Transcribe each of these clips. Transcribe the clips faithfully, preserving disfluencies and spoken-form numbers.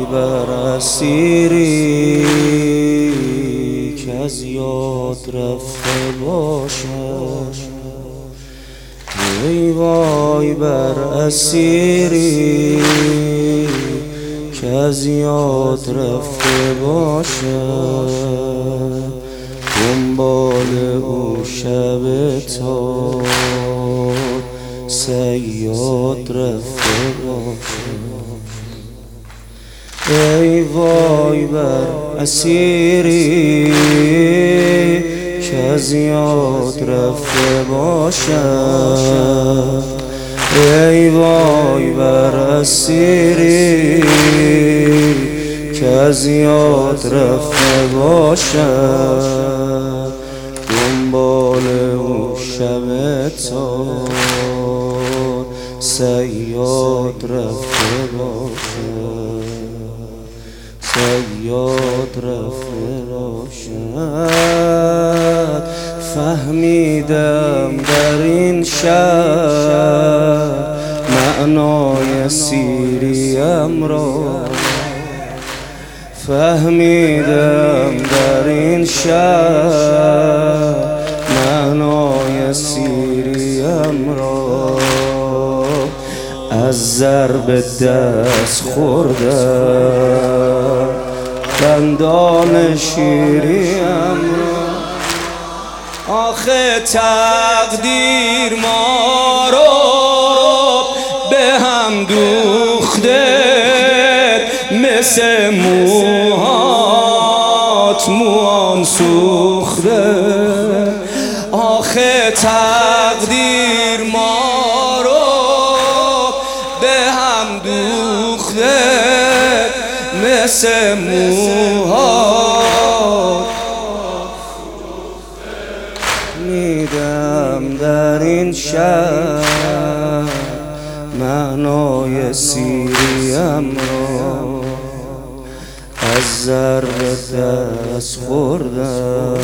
وای بر اسیری که از یاد رفته باشد، ای وای بر اسیری که از یاد رفته باشد، دنبال او شب تا صیاد رفته باشد. ای وای بر اسیری که از یاد رفته باشد، ای وای بر اسیری که از یاد رفته باشد، دنبال او شب تا صیاد رفته باشد، صیاد رفته باشد. فهمیدم در این شب معنای سیریم را، فهمیدم در این شب معنای سیریم را، از ضرب دست خوردم دندان شیریم را. آخه تقدیر ما رو به هم دوخته، مثل موهات موام سوخته. آخه تقدیر ما رو به هم دوخته، مثل موهات میدم در این شب معنای سیریم را، از ضرب دست خوردم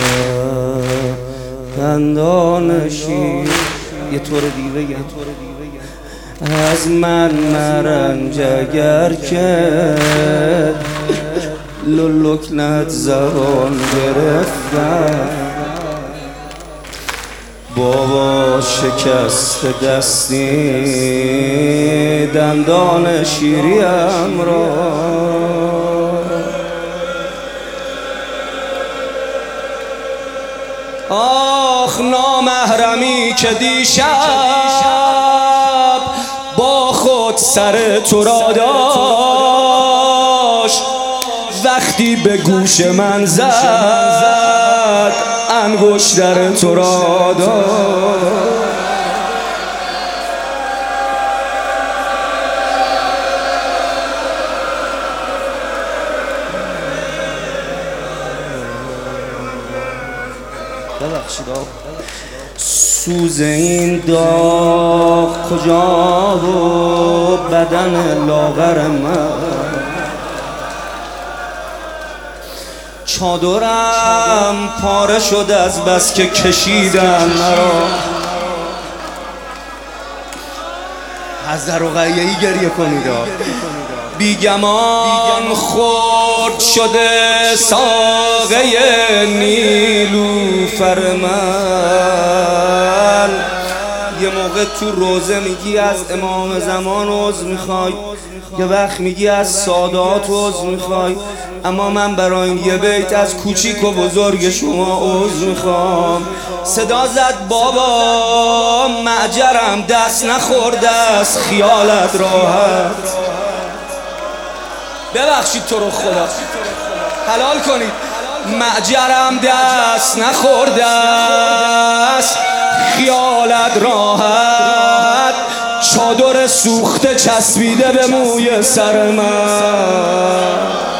دندان شیر. یه طور دیوه یه طور دیوه از من مرنج اگر که لکنت زبان گرفتم، بابا شکست دستی دندان شیریم را. آخ نامحرمی که دیشب با خود سر تو را داشت، وقتی به گوش من زد انگشتر تو را داشت. سوز این داغ کجا و بدن لاغر من، چادرم پاره شد از بس که کشیدن مرا. از در رقیه‌ای گریه کنید، بیگمان خورد شده ساقه نیلوفر من. یه موقع تو روزه میگی از امام زمان عذر میخوای، یه وقت میگی از سادات عذر میخوای، اما من برای این یه بیت از کوچیک و بزرگ شما عذر میخوام. صدا زد بابا معجرم دست نخورده است خیالت راحت. ببخشید تو رو خدا حلال کنید. معجرم دست نخورده است خیالت راحت، چادر سوخته چسبیده به موی سر من.